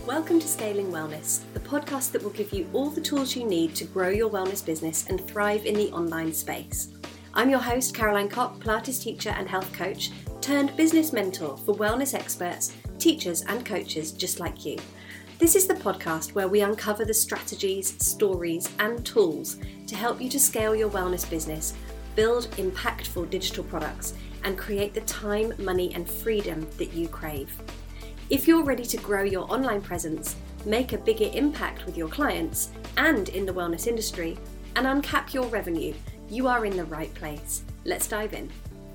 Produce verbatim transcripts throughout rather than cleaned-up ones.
Welcome to Scaling Wellness, the podcast that will give you all the tools you need to grow your wellness business and thrive in the online space. I'm your host, Caroline Kopp, Pilates teacher and health coach, turned business mentor for wellness experts, teachers and coaches just like you. This is the podcast where we uncover the strategies, stories and tools to help you to scale your wellness business, build impactful digital products, and create the time, money and freedom that you crave. If you're ready to grow your online presence, make a bigger impact with your clients and in the wellness industry, and uncap your revenue, you are in the right place. Let's dive in.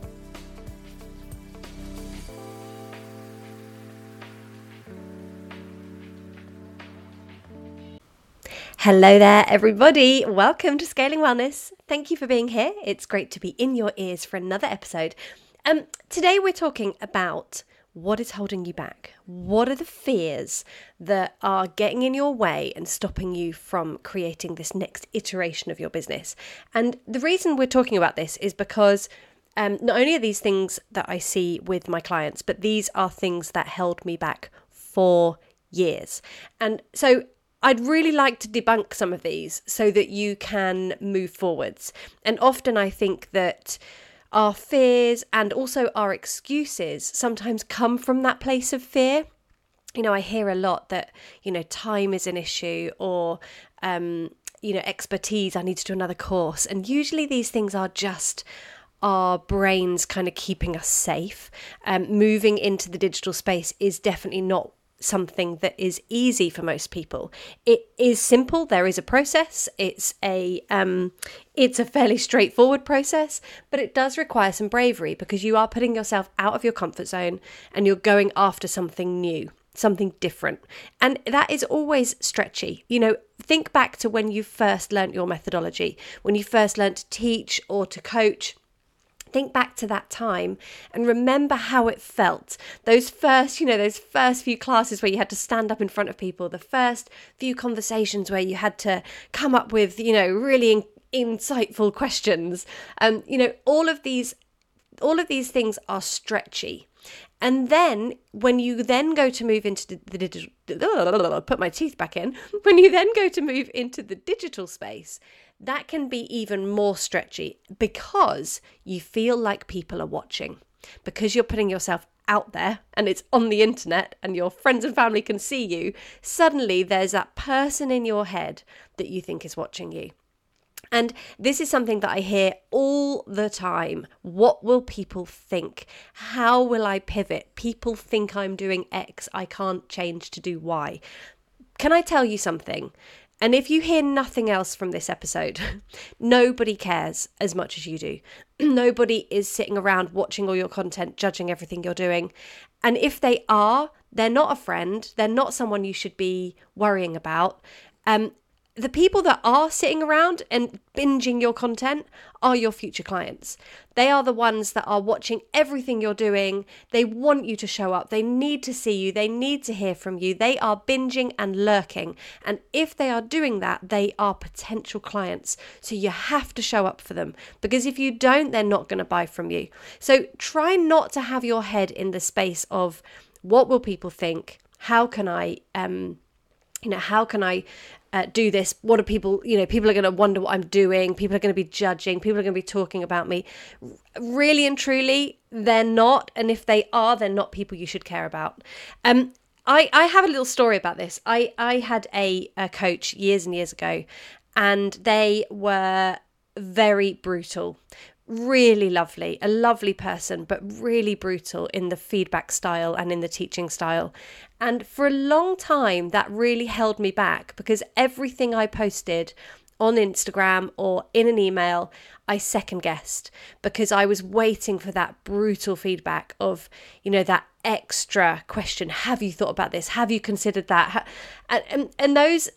Hello there, everybody. Welcome to Scaling Wellness. Thank you for being here. It's great to be in your ears for another episode. Um, today we're talking about what is holding you back. What are the fears that are getting in your way and stopping you from creating this next iteration of your business? And the reason we're talking about this is because um, not only are these things that I see with my clients, but these are things that held me back for years. And so I'd really like to debunk some of these so that you can move forwards. And often I think that our fears and also our excuses sometimes come from that place of fear. You know, I hear a lot that, you know, time is an issue or, um, you know, expertise, I need to do another course. And usually these things are just our brains kind of keeping us safe. Um, moving into the digital space is definitely not something that is easy for most people. It is simple. There is a process. It's a um, it's a fairly straightforward process, but it does require some bravery because you are putting yourself out of your comfort zone and you're going after something new, something different. And that is always stretchy. You know, think back to when you first learnt your methodology, when you first learnt to teach or to coach. Think back to that time and remember how it felt. Those first, you know, those first few classes where you had to stand up in front of people, the first few conversations where you had to come up with, you know, really in- insightful questions. Um, you know, all of these, all of these things are stretchy. And then when you then go to move into the, the digital, put my teeth back in, when you then go to move into the digital space, that can be even more stretchy because you feel like people are watching, because you're putting yourself out there and it's on the internet and your friends and family can see you. Suddenly there's that person in your head that you think is watching you. And this is something that I hear all the time. What will people think? How will I pivot? People think I'm doing X. I can't change to do Y. Can I tell you something? And if you hear nothing else from this episode, nobody cares as much as you do. Nobody is sitting around watching all your content, judging everything you're doing. And if they are, they're not a friend. They're not someone you should be worrying about. Um, The people that are sitting around and binging your content are your future clients. They are the ones that are watching everything you're doing. They want you to show up. They need to see you. They need to hear from you. They are binging and lurking. And if they are doing that, they are potential clients. So you have to show up for them, because if you don't, they're not going to buy from you. So try not to have your head in the space of what will people think? How can I, um, you know, how can I Uh, do this? What are people, you know, people are going to wonder what I'm doing. People are going to be judging. People are going to be talking about me. Really and truly, they're not. And if they are, they're not people you should care about. Um, I, I have a little story about this. I, I had a, a coach years and years ago, and they were very brutal. Really lovely, a lovely person, but really brutal in the feedback style and in the teaching style. And for a long time, that really held me back because everything I posted on Instagram or in an email, I second guessed because I was waiting for that brutal feedback of, you know, that extra question. Have you thought about this? Have you considered that? And, and, and those...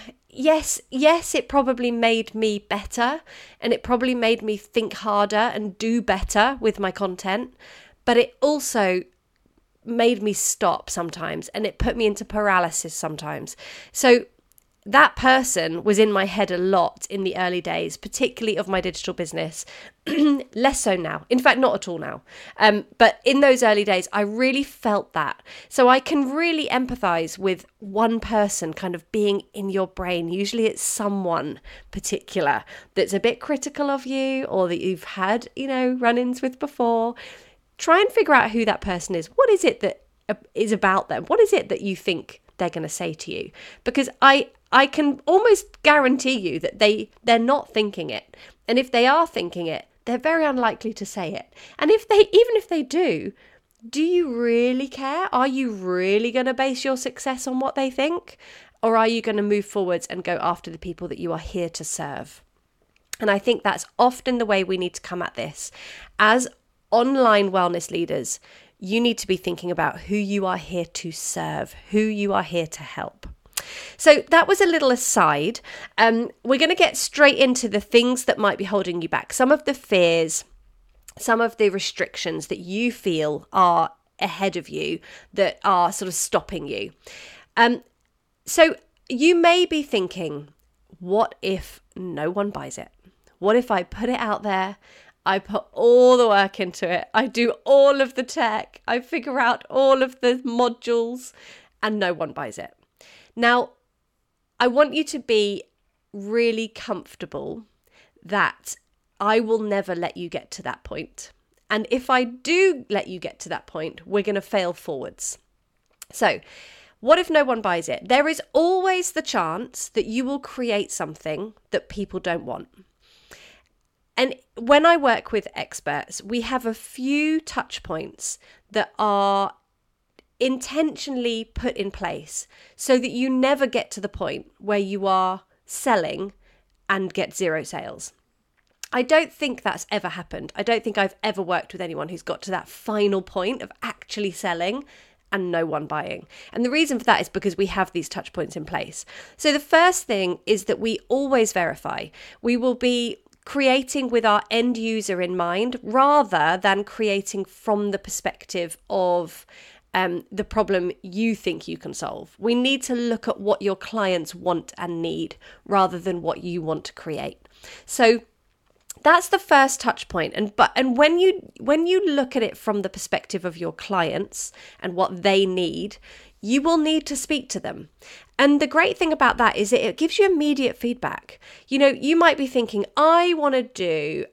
Yes, yes, it probably made me better and it probably made me think harder and do better with my content, but it also made me stop sometimes and it put me into paralysis sometimes. So that person was in my head a lot in the early days, particularly of my digital business. Less so now. In fact, not at all now. Um, but in those early days, I really felt that. So I can really empathize with one person kind of being in your brain. Usually it's someone particular that's a bit critical of you, or that you've had, you know, run-ins with before. Try and figure out who that person is. What is it that is about them? What is it that you think they're going to say to you? Because I I can almost guarantee you that they, they're not thinking it. And if they are thinking it, they're very unlikely to say it. And if they, even if they do, do you really care? Are you really going to base your success on what they think? Or are you going to move forwards and go after the people that you are here to serve? And I think that's often the way we need to come at this. As online wellness leaders, you need to be thinking about who you are here to serve, who you are here to help. So that was a little aside. Um, we're going to get straight into the things that might be holding you back. Some of the fears, some of the restrictions that you feel are ahead of you that are sort of stopping you. Um, so you may be thinking, what if no one buys it? What if I put it out there? I put all the work into it. I do all of the tech. I figure out all of the modules and no one buys it. Now, I want you to be really comfortable that I will never let you get to that point. And if I do let you get to that point, we're going to fail forwards. So, what if no one buys it? There is always the chance that you will create something that people don't want. And when I work with experts, we have a few touch points that are intentionally put in place so that you never get to the point where you are selling and get zero sales. I don't think that's ever happened. I don't think I've ever worked with anyone who's got to that final point of actually selling and no one buying. And the reason for that is because we have these touch points in place. So the first thing is that we always verify. We will be creating with our end user in mind rather than creating from the perspective of um, the problem you think you can solve. We need to look at what your clients want and need rather than what you want to create. So that's the first touch point. And but and when you when you look at it from the perspective of your clients and what they need, you will need to speak to them. And the great thing about that is that it gives you immediate feedback. You know, you might be thinking, I want to do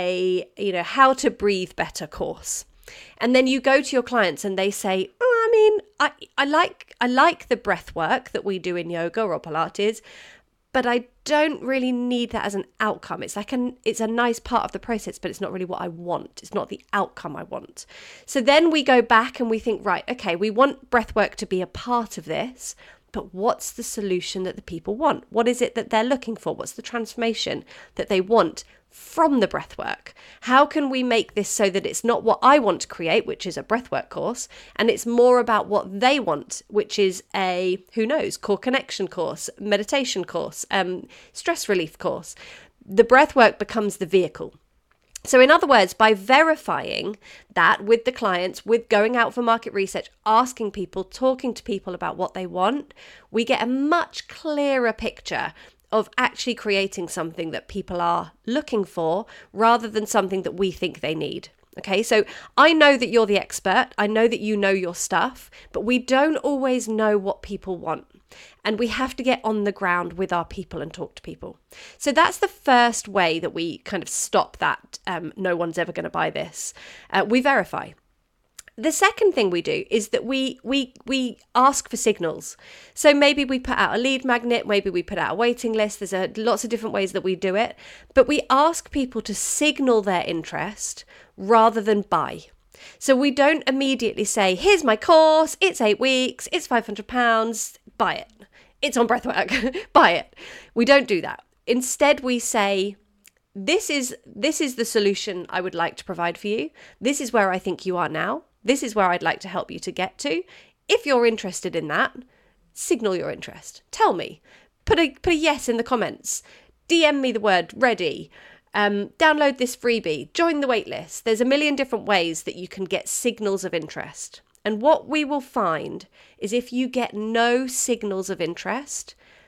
a, you know, how to breathe better course. And then you go to your clients and they say, oh, I mean, I, I like I like the breath work that we do in yoga or Pilates, but I don't really need that as an outcome. It's like an it's a nice part of the process, but it's not really what I want. It's not the outcome I want. So then we go back and we think, right, okay, we want breath work to be a part of this, but what's the solution that the people want? What is it that they're looking for? What's the transformation that they want from the breathwork? How can we make this so that it's not what I want to create, which is a breathwork course, and it's more about what they want, which is a, who knows, core connection course, meditation course, um, stress relief course. The breathwork becomes the vehicle. So in other words, by verifying that with the clients, with going out for market research, asking people, talking to people about what they want, we get a much clearer picture of actually creating something that people are looking for rather than something that we think they need. Okay, so I know that you're the expert. I know that you know your stuff, but we don't always know what people want. And we have to get on the ground with our people and talk to people. So that's the first way that we kind of stop that um, no one's ever going to buy this. Uh, we verify. The second thing we do is that we we we ask for signals. So maybe we put out a lead magnet, maybe we put out a waiting list. There's a, lots of different ways that we do it. But we ask people to signal their interest rather than buy. So we don't immediately say, here's my course, it's eight weeks, it's five hundred pounds, buy it. It's on breathwork, buy it. We don't do that. Instead, we say, this is this is the solution I would like to provide for you. This is where I think you are now. This is where I'd like to help you to get to. If you're interested in that, signal your interest. Tell me. Put a put a yes in the comments. D M me the word ready. Um, download this freebie. Join the waitlist. There's a million different ways that you can get signals of interest. And what we will find is if you get no signals of interest,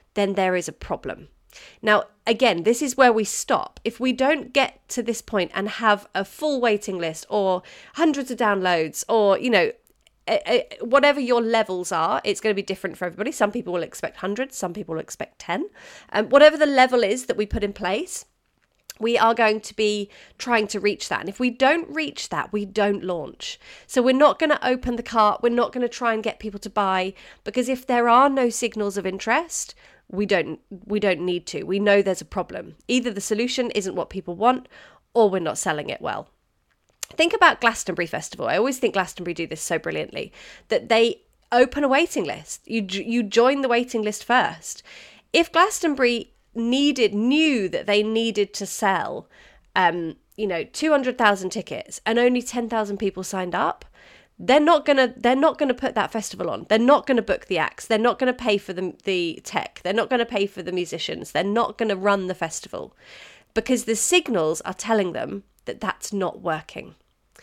then there is a problem. Now, again, this is where we stop. If we don't get to this point and have a full waiting list or hundreds of downloads or, you know, whatever your levels are, it's going to be different for everybody. Some people will expect hundreds, some people will expect ten. Um, whatever the level is that we put in place, we are going to be trying to reach that. And if we don't reach that, we don't launch. So we're not going to open the cart. We're not going to try and get people to buy, because if there are no signals of interest, we don't we don't need to. We know there's a problem. Either the solution isn't what people want, or we're not selling it well. Think about Glastonbury Festival. I always think Glastonbury do this so brilliantly, that they open a waiting list. You you join the waiting list first. If Glastonbury needed knew that they needed to sell, um, you know, two hundred thousand tickets and only ten thousand people signed up, they're not gonna they're not gonna put that festival on. They're not gonna book the acts. They're not gonna pay for the the tech. They're not gonna pay for the musicians. They're not gonna run the festival, because the signals are telling them that that's not working.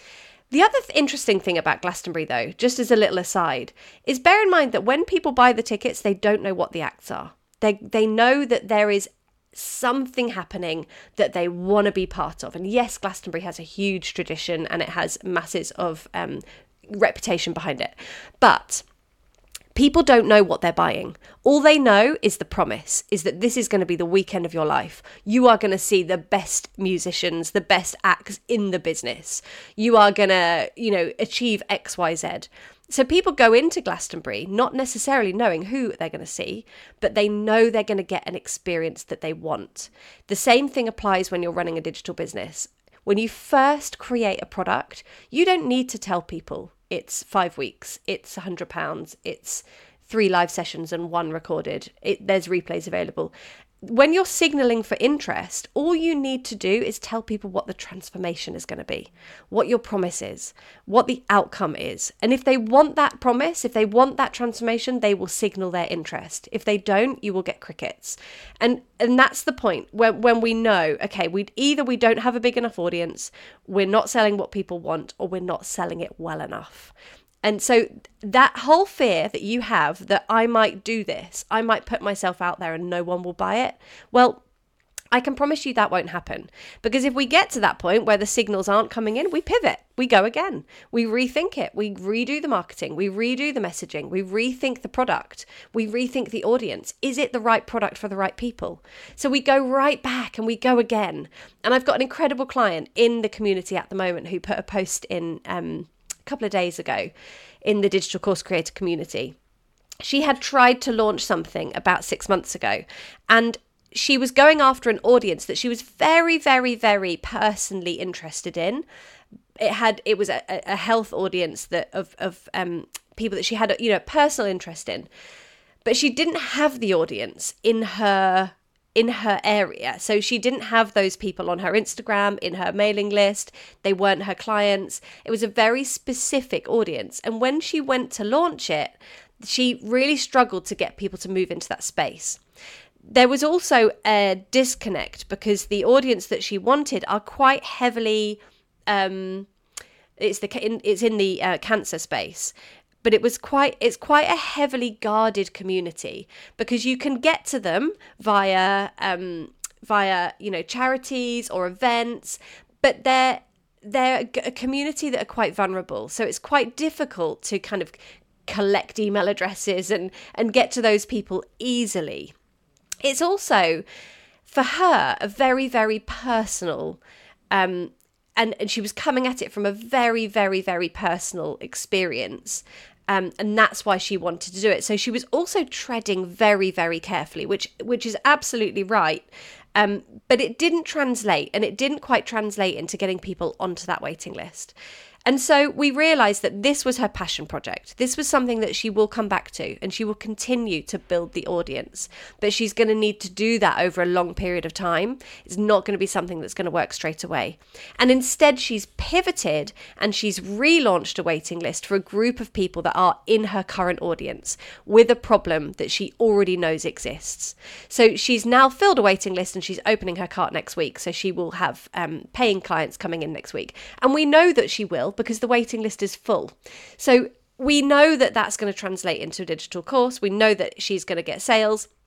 The other th- interesting thing about Glastonbury, though, just as a little aside, is bear in mind that when people buy the tickets, they don't know what the acts are. They they know that there is something happening that they want to be part of. And yes, Glastonbury has a huge tradition and it has masses of um, reputation behind it. But people don't know what they're buying. All they know is the promise, is that this is going to be the weekend of your life. You are going to see the best musicians, the best acts in the business. You are going to, you know, achieve X, Y, Z. So people go into Glastonbury not necessarily knowing who they're going to see, but they know they're going to get an experience that they want. The same thing applies when you're running a digital business. When you first create a product, you don't need to tell people it's five weeks, it's one hundred pounds, it's three live sessions and one recorded. It, there's replays available. When you're signaling for interest, all you need to do is tell people what the transformation is going to be, what your promise is, what the outcome is. And if they want that promise, if they want that transformation, they will signal their interest. If they don't, you will get crickets. And and that's the point when, when we know, okay, we either we don't have a big enough audience, we're not selling what people want, or we're not selling it well enough. And so that whole fear that you have that I might do this, I might put myself out there and no one will buy it. Well, I can promise you that won't happen, because if we get to that point where the signals aren't coming in, we pivot, we go again, we rethink it, we redo the marketing, we redo the messaging, we rethink the product, we rethink the audience. Is it the right product for the right people? So we go right back and we go again. And I've got an incredible client in the community at the moment who put a post in, um, couple of days ago in the digital course creator community. She had tried to launch something about six months ago, and she was going after an audience that she was very, very, very personally interested in. It had it was a, a health audience that of of um, people that she had, you know, personal interest in, but she didn't have the audience in her in her area. So she didn't have those people on her Instagram, in her mailing list. They weren't her clients. It was a very specific audience. And when she went to launch it, she really struggled to get people to move into that space. There was also a disconnect because the audience that she wanted are quite heavily, um, it's the in, it's in the uh, cancer space. But it was quite, it's quite a heavily guarded community, because you can get to them via, um, via, you know, charities or events, but they're, they're a community that are quite vulnerable. So it's quite difficult to kind of collect email addresses and, and get to those people easily. It's also, for her, a very, very personal, um, and, and she was coming at it from a very, very, very personal experience. Um, and that's why she wanted to do it. So she was also treading very, very carefully, which which is absolutely right. Um, but it didn't translate, and it didn't quite translate into getting people onto that waiting list. And so we realised that this was her passion project. This was something that she will come back to, and she will continue to build the audience. But she's going to need to do that over a long period of time. It's not going to be something that's going to work straight away. And instead, she's pivoted and she's relaunched a waiting list for a group of people that are in her current audience with a problem that she already knows exists. So she's now filled a waiting list and she's opening her cart next week. So she will have um, paying clients coming in next week. And we know that she will, because the waiting list is full. So we know that that's going to translate into a digital course. We know that she's going to get sales.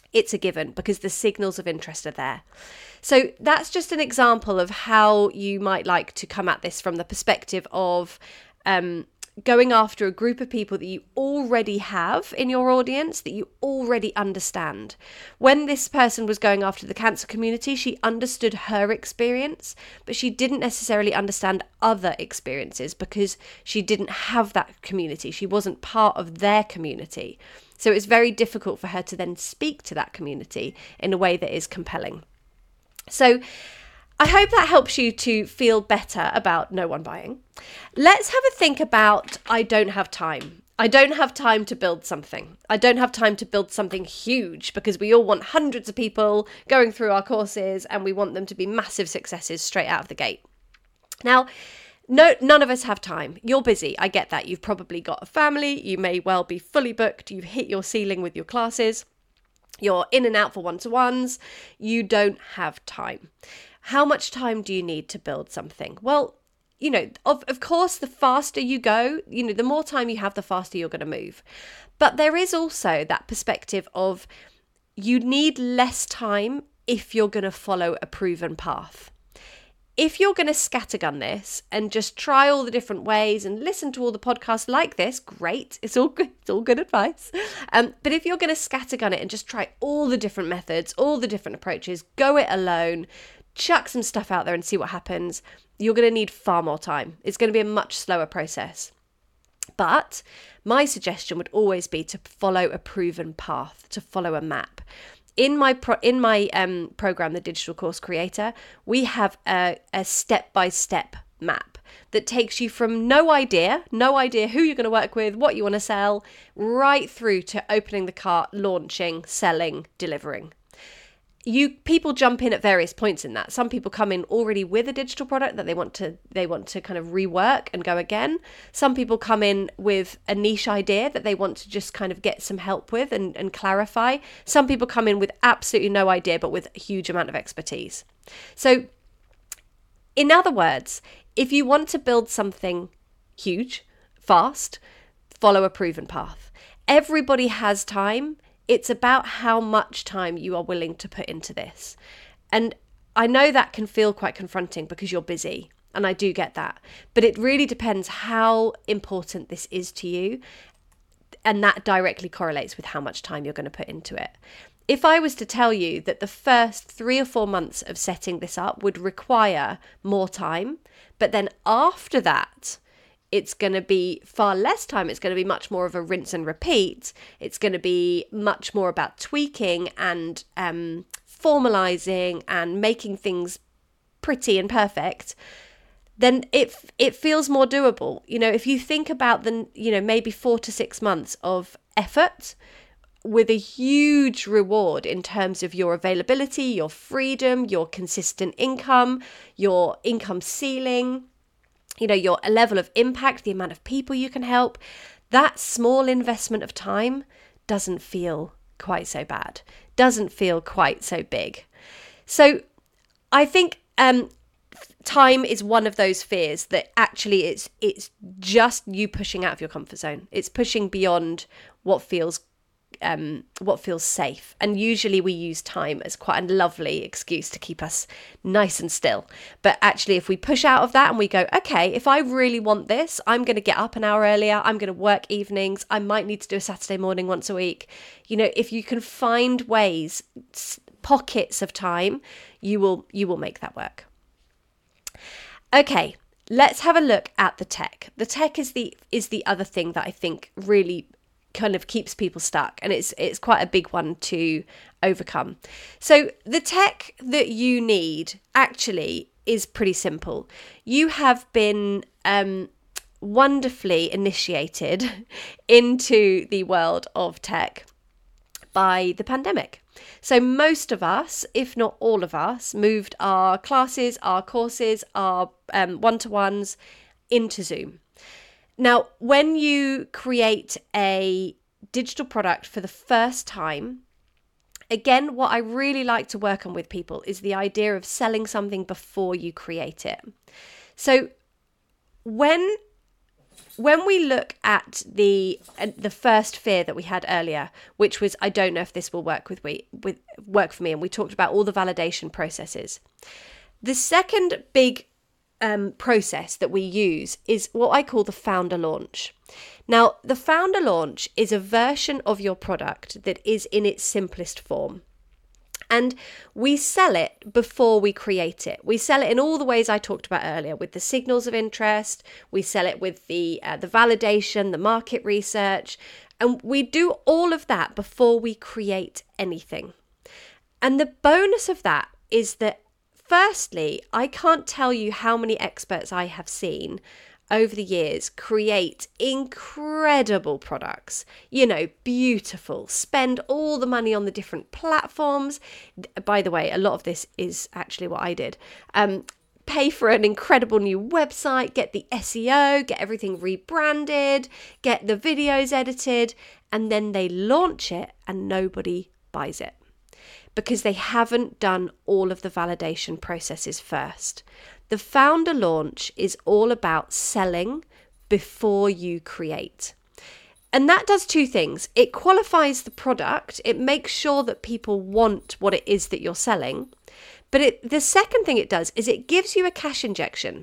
It's a given because the signals of interest are there. So that's just an example of how you might like to come at this from the perspective of um, going after a group of people that you already have in your audience, that you already understand. When this person was going after the cancer community, she understood her experience, but she didn't necessarily understand other experiences because she didn't have that community. She wasn't part of their community. So it's very difficult for her to then speak to that community in a way that is compelling. So I hope that helps you to feel better about no one buying. Let's have a think about I don't have time. I don't have time to build something. I don't have time to build something huge because we all want hundreds of people going through our courses and we want them to be massive successes straight out of the gate. Now, no, none of us have time. You're busy. I get that. You've probably got a family. You may well be fully booked. You've hit your ceiling with your classes. You're in and out for one-to-ones. You don't have time. How much time do you need to build something? Well, you know, of, of course, the faster you go, you know, the more time you have, the faster you're going to move. But there is also that perspective of you need less time if you're going to follow a proven path. If you're going to scattergun this and just try all the different ways and listen to all the podcasts like this, great. It's all good. It's all good advice. Um, but if you're going to scattergun it and just try all the different methods, all the different approaches, go it alone, chuck some stuff out there and see what happens, you're going to need far more time. It's going to be a much slower process. But my suggestion would always be to follow a proven path, to follow a map. In my pro- in my um, program, The Digital Course Creator, we have a, a step-by-step map that takes you from no idea, no idea who you're going to work with, what you want to sell, right through to opening the cart, launching, selling, delivering. You people jump in at various points in that. Some people come in already with a digital product that they want to they want to kind of rework and go again. Some people come in with a niche idea that they want to just kind of get some help with and, and clarify. Some people come in with absolutely no idea but with a huge amount of expertise. So in other words, if you want to build something huge, fast, follow a proven path. Everybody has time. It's about how much time you are willing to put into this. And I know that can feel quite confronting because you're busy, and I do get that. But it really depends how important this is to you, and that directly correlates with how much time you're going to put into it. If I was to tell you that the first three or four months of setting this up would require more time, but then after that, it's going to be far less time. It's going to be much more of a rinse and repeat. It's going to be much more about tweaking and um, formalizing and making things pretty and perfect. Then it it feels more doable. You know, if you think about the, you know, maybe four to six months of effort with a huge reward in terms of your availability, your freedom, your consistent income, your income ceiling, you know, your level of impact, the amount of people you can help, that small investment of time doesn't feel quite so bad, doesn't feel quite so big. So I think um, time is one of those fears that actually it's it's just you pushing out of your comfort zone. It's pushing beyond what feels Um, what feels safe. And usually we use time as quite a lovely excuse to keep us nice and still. But actually, if we push out of that and we go, okay, if I really want this, I'm going to get up an hour earlier, I'm going to work evenings, I might need to do a Saturday morning once a week. You know, if you can find ways, pockets of time, you will you will make that work. Okay, let's have a look at the tech. The tech is the is the other thing that I think really kind of keeps people stuck, and it's it's quite a big one to overcome. So the tech that you need actually is pretty simple. You have been um, wonderfully initiated into the world of tech by the pandemic. So most of us, if not all of us, moved our classes, our courses, our um, one-to-ones into Zoom. Now, when you create a digital product for the first time, again, what I really like to work on with people is the idea of selling something before you create it. So when when we look at the uh, the first fear that we had earlier, which was, I don't know if this will work with we with work for me, and we talked about all the validation processes. The second big um, process that we use is what I call the founder launch. Now, the founder launch is a version of your product that is in its simplest form. And we sell it before we create it. We sell it in all the ways I talked about earlier, with the signals of interest. We sell it with the uh, the validation, the market research, and we do all of that before we create anything. And the bonus of that is that, firstly, I can't tell you how many experts I have seen over the years create incredible products, you know, beautiful, spend all the money on the different platforms. By the way, a lot of this is actually what I did. Um, pay for an incredible new website, get the S E O, get everything rebranded, get the videos edited, and then they launch it and nobody buys it because they haven't done all of the validation processes first. The founder launch is all about selling before you create. And that does two things. It qualifies the product. It makes sure that people want what it is that you're selling. But it, the second thing it does is it gives you a cash injection.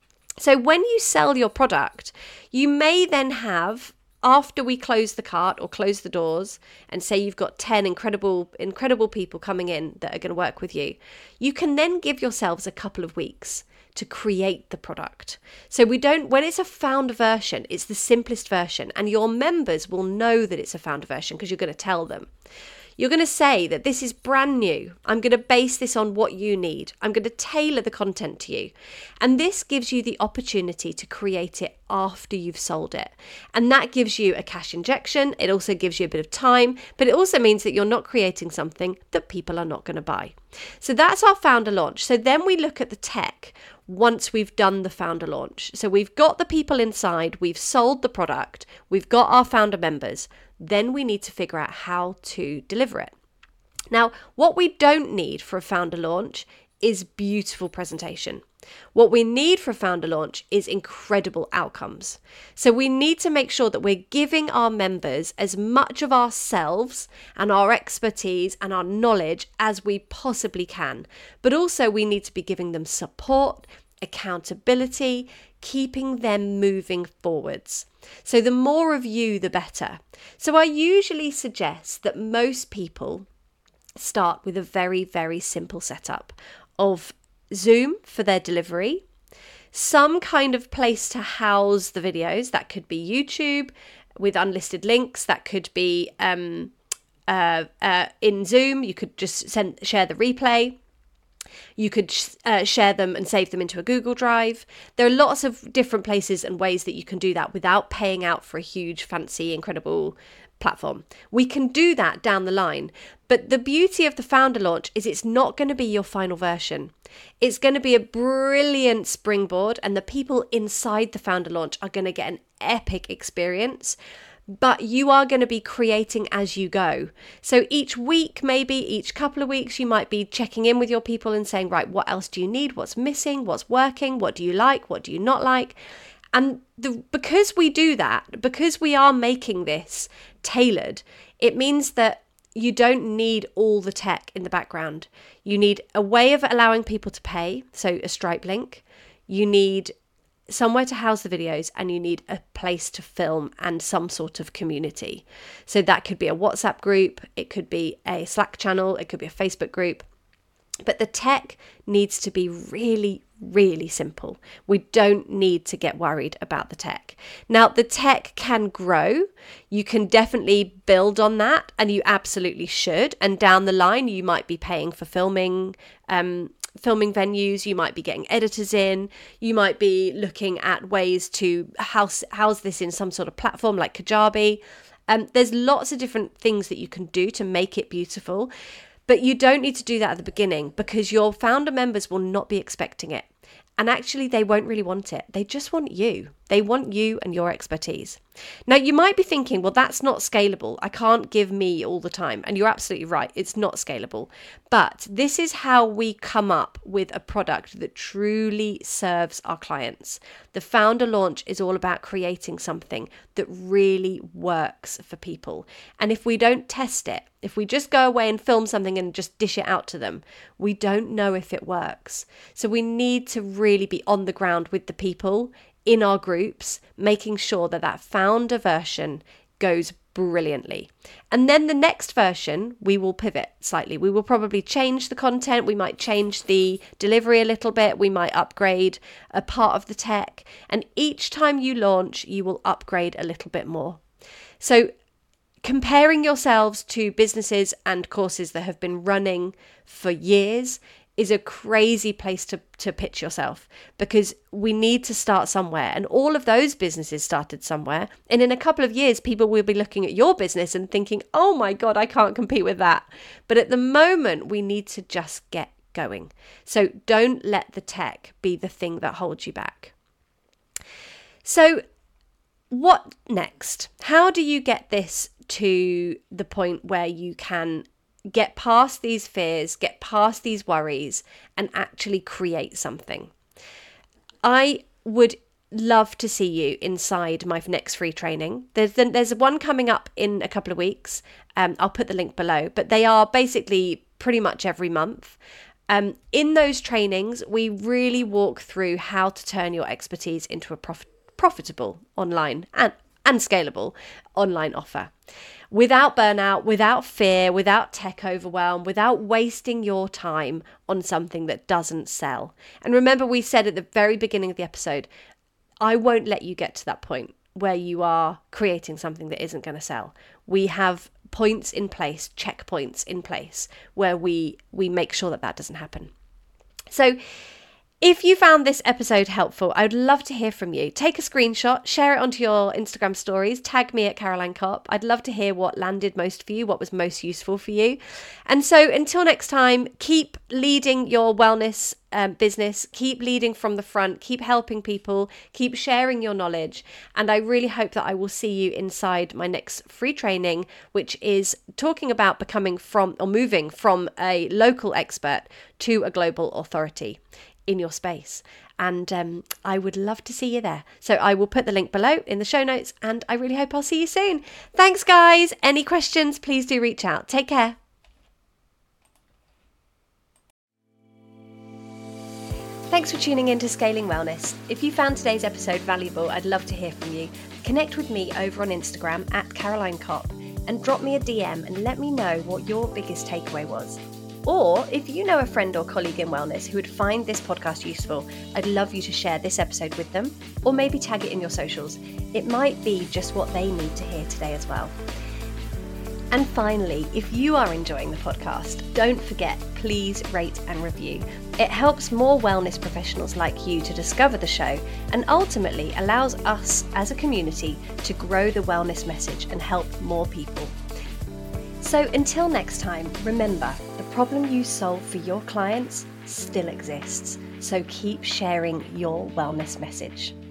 So when you sell your product, you may then have, after we close the cart or close the doors and say you've got ten incredible, incredible people coming in that are going to work with you, you can then give yourselves a couple of weeks to create the product. So we don't, when it's a founder version, it's the simplest version, and your members will know that it's a founder version because you're going to tell them. You're going to say that this is brand new. I'm going to base this on what you need. I'm going to tailor the content to you. And this gives you the opportunity to create it after you've sold it. And that gives you a cash injection. It also gives you a bit of time, but it also means that you're not creating something that people are not going to buy. So that's our founder launch. So then we look at the tech once we've done the founder launch. So we've got the people inside, we've sold the product, we've got our founder members. Then we need to figure out how to deliver it. Now, what we don't need for a founder launch is beautiful presentation. What we need for a founder launch is incredible outcomes. So we need to make sure that we're giving our members as much of ourselves and our expertise and our knowledge as we possibly can. But also we need to be giving them support, accountability, keeping them moving forwards. So the more of you, the better. So I usually suggest that most people start with a very, very simple setup of Zoom for their delivery, some kind of place to house the videos. That could be YouTube with unlisted links. That could be um, uh, uh, in Zoom. You could just send share the replay. You could uh, share them and save them into a Google Drive. There are lots of different places and ways that you can do that without paying out for a huge, fancy, incredible platform. We can do that down the line. But the beauty of the founder launch is it's not going to be your final version. It's going to be a brilliant springboard, and the people inside the founder launch are going to get an epic experience. But you are going to be creating as you go. So each week, maybe each couple of weeks, you might be checking in with your people and saying, right, what else do you need? What's missing? What's working? What do you like? What do you not like? And the, because we do that, because we are making this tailored, it means that you don't need all the tech in the background. You need a way of allowing people to pay, so a Stripe link. You need somewhere to house the videos, and you need a place to film and some sort of community. So that could be a WhatsApp group, it could be a Slack channel, it could be a Facebook group. But the tech needs to be really, really simple. We don't need to get worried about the tech. Now, the tech can grow. You can definitely build on that, and you absolutely should. And down the line, you might be paying for filming, um, filming venues, you might be getting editors in, you might be looking at ways to house, house this in some sort of platform like Kajabi. Um, there's lots of different things that you can do to make it beautiful, but you don't need to do that at the beginning because your founder members will not be expecting it. And actually, they won't really want it. They just want you. They want you and your expertise. Now, you might be thinking, well, that's not scalable. I can't give me all the time. And you're absolutely right. It's not scalable. But this is how we come up with a product that truly serves our clients. The Founder Launch is all about creating something that really works for people. And if we don't test it, if we just go away and film something and just dish it out to them, we don't know if it works. So we need to really be on the ground with the people in our groups, making sure that that founder version goes brilliantly. And then the next version, we will pivot slightly. We will probably change the content. We might change the delivery a little bit. We might upgrade a part of the tech. And each time you launch, you will upgrade a little bit more. So comparing yourselves to businesses and courses that have been running for years is a crazy place to, to pitch yourself, because we need to start somewhere. And all of those businesses started somewhere. And in a couple of years, people will be looking at your business and thinking, oh my God, I can't compete with that. But at the moment, we need to just get going. So don't let the tech be the thing that holds you back. So what next? How do you get this to the point where you can get past these fears, get past these worries, and actually create something? I would love to see you inside my next free training. There's there's one coming up in a couple of weeks. Um, I'll put the link below, but they are basically pretty much every month. Um, in those trainings, we really walk through how to turn your expertise into a prof- profitable online and, and scalable online offer. Without burnout, without fear, without tech overwhelm, without wasting your time on something that doesn't sell. And remember, we said at the very beginning of the episode, I won't let you get to that point where you are creating something that isn't going to sell. We have points in place, checkpoints in place, where we we make sure that that doesn't happen. So if you found this episode helpful, I would love to hear from you. Take a screenshot, share it onto your Instagram stories, tag me at Caroline Kopp. I'd love to hear what landed most for you, what was most useful for you. And so until next time, keep leading your wellness um, business, keep leading from the front, keep helping people, keep sharing your knowledge. And I really hope that I will see you inside my next free training, which is talking about becoming from or moving from a local expert to a global authority in your space. And um, I would love to see you there. So I will put the link below in the show notes, and I really hope I'll see you soon. Thanks, guys. Any questions, please do reach out. Take care. Thanks for tuning in to Scaling Wellness. If you found today's episode valuable, I'd love to hear from you. Connect with me over on Instagram at Caroline Kopp and drop me a D M and let me know what your biggest takeaway was. Or if you know a friend or colleague in wellness who would find this podcast useful, I'd love you to share this episode with them, or maybe tag it in your socials. It might be just what they need to hear today as well. And finally, if you are enjoying the podcast, don't forget, please rate and review. It helps more wellness professionals like you to discover the show, and ultimately allows us as a community to grow the wellness message and help more people. So until next time, remember, the problem you solve for your clients still exists. So keep sharing your wellness message.